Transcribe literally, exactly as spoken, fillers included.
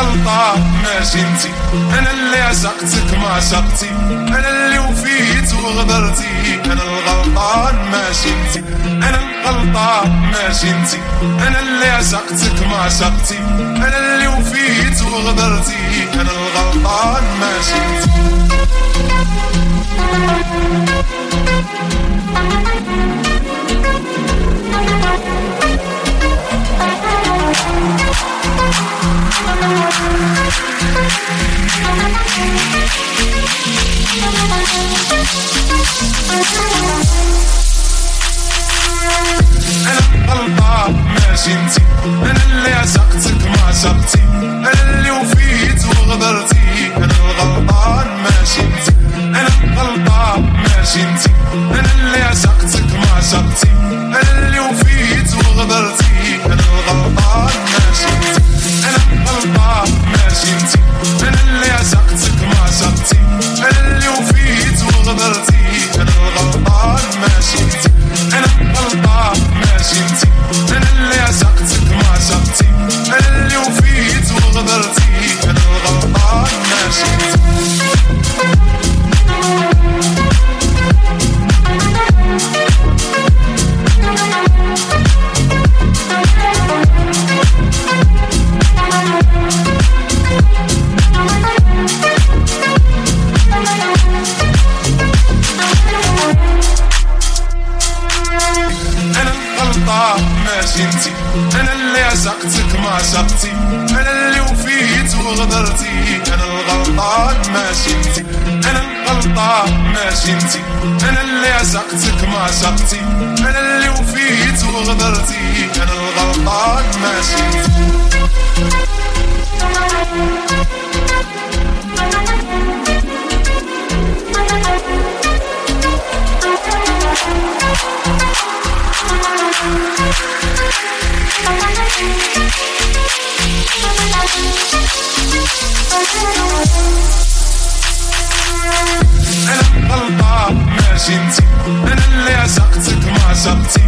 الغلطة ماشي انتي، انا اللي عشقتك ما عشقتي، انا اللي وفيت وغدرتي، انا الغلطان ماشي انتي، انا الغلطة ماشي انتي، انا اللي عشقتك ما عشقتي، انا اللي وفيت وغدرتي، انا الغلطان ماشي انتي. أنا الغلطة ماشي انتي، أنا اللي عشقتك ما عشقتي، أنا اللي وفيت وغدرتي، أنا الغلطان ماشي انتي، أنا الغلطة ماشي انتي، أنا اللي عشقتك ما عشقتي، أنا اللي وفيت وغدرتي، أنا الغلطان ماشي انتي، أنا الغلطة ماشي انتي، أنا اللي عشقتك ما عشقتي، أنا اللي وفيت وغدرتي، أنا الغلطان ماشي انتي، أنا الغلطة ماشي انتي، أنا اللي عشقتك ما عشقتي، أنا اللي وفيت وغدرتي، أنا الغلطان ماشي انتي. ماشي انتي، انا اللي عشقتك ما عشقتي، انا اللي وفيت وغدرتي، انا الغلطان ماشي انتي، انا الغلطة ماشي انتي، انا اللي عشقتك ما عشقتي، انا اللي وفيت وغدرتي، انا الغلطان ماشي انتي. أنا الغلطة ماشي انتي، أنا اللي عشقتك ما عشقتي،